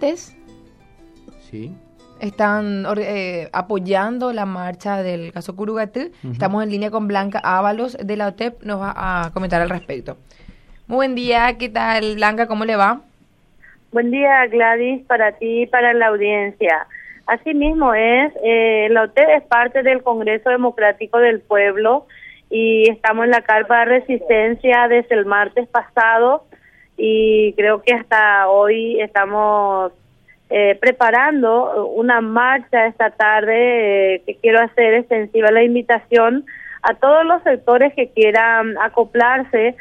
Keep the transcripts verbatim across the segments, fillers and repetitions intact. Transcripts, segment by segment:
juristas Sí. están eh, apoyando la marcha del caso Curugatí. Uh-huh. Estamos en línea con Blanca Ábalos de la O T E P, nos va a comentar al respecto. Muy buen día, ¿qué tal, Blanca? ¿Cómo le va? Buen día, Gladys, para ti y para la audiencia. Así mismo es, eh, la O T E P es parte del Congreso Democrático del Pueblo y estamos en la carpa de resistencia desde el martes pasado y creo que hasta hoy estamos eh, preparando una marcha esta tarde eh, que quiero hacer extensiva la invitación a todos los sectores que quieran acoplarse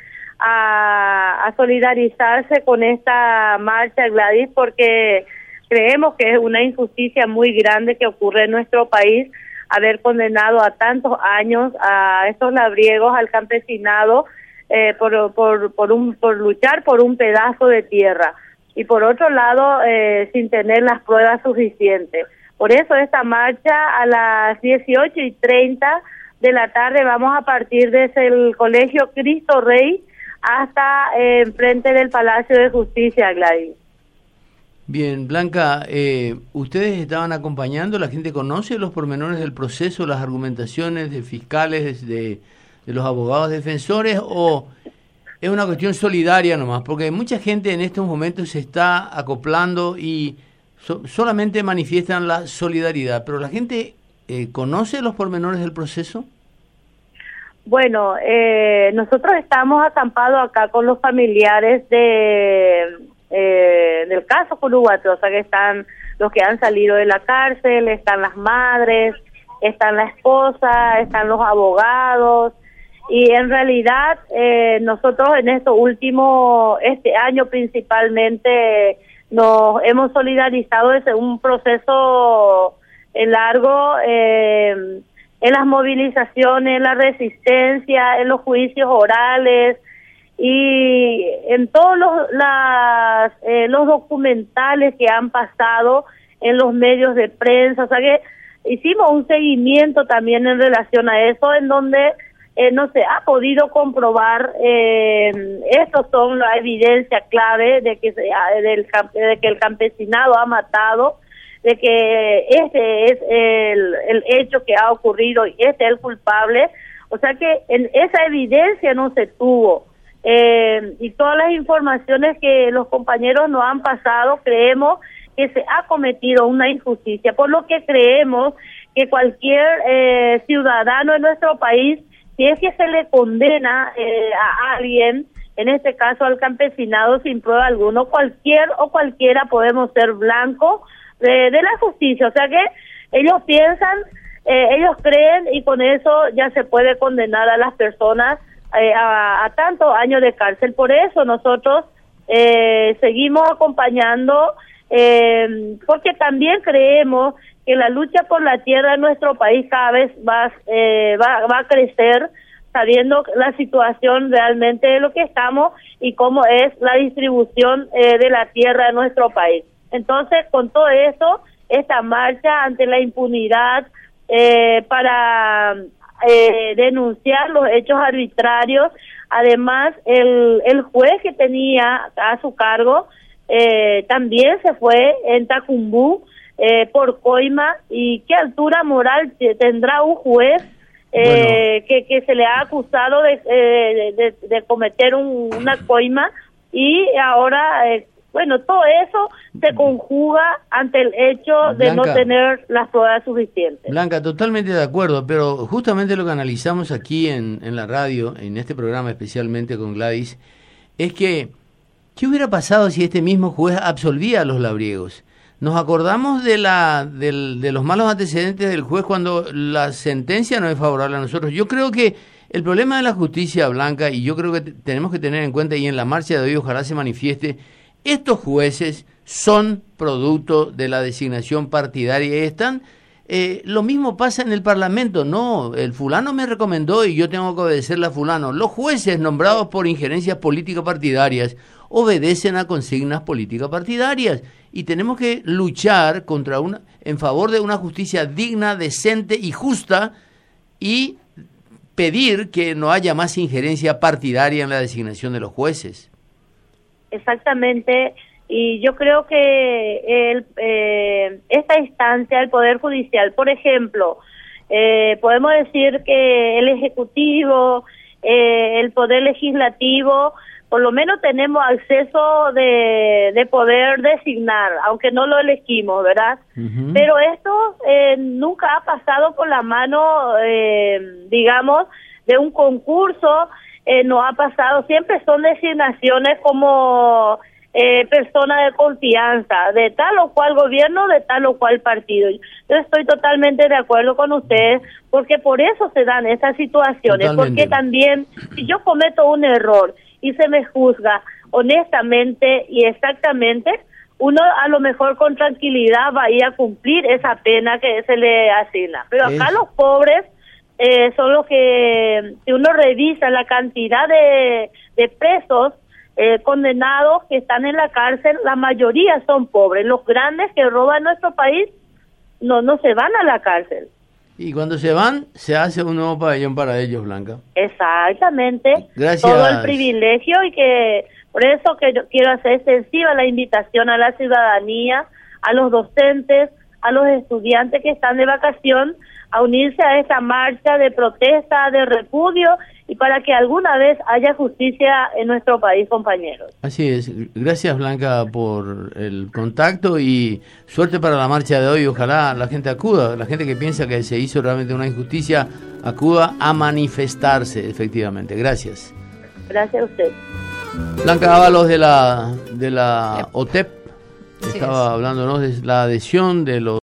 a, a solidarizarse con esta marcha, Gladys, porque creemos que es una injusticia muy grande que ocurre en nuestro país haber condenado a tantos años a estos labriegos, al campesinado, eh, por, por, por, un, por luchar por un pedazo de tierra. Y por otro lado, eh, sin tener las pruebas suficientes. Por eso esta marcha a las dieciocho y treinta de la tarde vamos a partir desde el Colegio Cristo Rey hasta eh, enfrente del Palacio de Justicia, Gladys. Bien, Blanca, eh, ¿ustedes estaban acompañando? ¿La gente conoce los pormenores del proceso, las argumentaciones de fiscales, de, de los abogados defensores, o es una cuestión solidaria nomás? Porque mucha gente en estos momentos se está acoplando y so, solamente manifiestan la solidaridad, pero ¿la gente eh, conoce los pormenores del proceso? Bueno, eh, nosotros estamos acampados acá con los familiares de eh, del caso Curugatí, o sea que están los que han salido de la cárcel, están las madres, están la esposa, están los abogados, y en realidad eh, nosotros en esto último, este año principalmente, nos hemos solidarizado desde un proceso eh, largo, eh, en las movilizaciones, en la resistencia, en los juicios orales y en todos los, las, eh, los documentales que han pasado en los medios de prensa. O sea que hicimos un seguimiento también en relación a eso, en donde eh, no se ha podido comprobar, eh, estos son la evidencia clave de que, se, del, de que el campesinado ha matado, de que este es el, el hecho que ha ocurrido y este es el culpable. O sea que en esa evidencia no se tuvo. Eh, y todas las informaciones que los compañeros nos han pasado, creemos que se ha cometido una injusticia, por lo que creemos que cualquier eh, ciudadano en nuestro país, si es que se le condena eh, a alguien, en este caso al campesinado sin prueba alguna, cualquier o cualquiera podemos ser blanco de, de la justicia. O sea que ellos piensan, eh, ellos creen y con eso ya se puede condenar a las personas eh, a, a tantos años de cárcel. Por eso nosotros eh, seguimos acompañando, eh, porque también creemos que la lucha por la tierra en nuestro país cada vez va, eh, va, va a crecer, sabiendo la situación realmente de lo que estamos y cómo es la distribución eh, de la tierra en nuestro país. Entonces, con todo eso, esta marcha ante la impunidad eh, para eh, denunciar los hechos arbitrarios, además el, el juez que tenía a su cargo eh, también se fue en Tacumbú eh, por coima. ¿Y qué altura moral tendrá un juez eh, bueno. que, que se le ha acusado de, eh, de, de cometer un, una coima? Y ahora... Eh, Bueno, todo eso se conjuga ante el hecho de Blanca, no tener las pruebas suficientes. Blanca, totalmente de acuerdo, pero justamente lo que analizamos aquí en, en la radio, en este programa especialmente con Gladys, es que, ¿qué hubiera pasado si este mismo juez absolvía a los labriegos? Nos acordamos de, la, del, de los malos antecedentes del juez cuando la sentencia no es favorable a nosotros. Yo creo que el problema de la justicia, Blanca, y yo creo que t- tenemos que tener en cuenta, y en la marcha de hoy ojalá se manifieste, estos jueces son producto de la designación partidaria y están, eh, lo mismo pasa en el Parlamento, no, el fulano me recomendó y yo tengo que obedecerle a fulano. Los jueces nombrados por injerencias políticas partidarias obedecen a consignas políticas partidarias y tenemos que luchar contra una, en favor de una justicia digna, decente y justa y pedir que no haya más injerencia partidaria en la designación de los jueces. Exactamente, Y yo creo que el, eh, esta instancia, el Poder Judicial, por ejemplo, eh, podemos decir que el Ejecutivo, eh, el Poder Legislativo, por lo menos tenemos acceso de, de poder designar, aunque no lo elegimos, ¿verdad? Uh-huh. Pero esto eh, nunca ha pasado por la mano, eh, digamos, de un concurso, eh, no ha pasado, siempre son designaciones como eh, persona de confianza, de tal o cual gobierno, de tal o cual partido. Yo estoy totalmente de acuerdo con ustedes, porque por eso se dan estas situaciones, totalmente. Porque también, si yo cometo un error y se me juzga honestamente y exactamente, uno a lo mejor con tranquilidad va a ir a cumplir esa pena que se le asigna. Pero acá es. Los pobres eh, son los que, si uno revisa la cantidad de, de presos eh, condenados que están en la cárcel, la mayoría son pobres. Los grandes que roban nuestro país no, no se van a la cárcel. Y cuando se van, se hace un nuevo pabellón para ellos, Blanca. Exactamente. Gracias. Todo el privilegio, y que por eso que yo quiero hacer extensiva la invitación a la ciudadanía, a los docentes, a los estudiantes que están de vacación, a unirse a esta marcha de protesta, de repudio, y para que alguna vez haya justicia en nuestro país, compañeros. Así es. Gracias, Blanca, por el contacto y suerte para la marcha de hoy. Ojalá la gente acuda, la gente que piensa que se hizo realmente una injusticia, acuda a manifestarse, efectivamente. Gracias. Gracias a usted. Blanca Ábalos de la, de la O T E P, sí, estaba es. hablándonos de la adhesión de los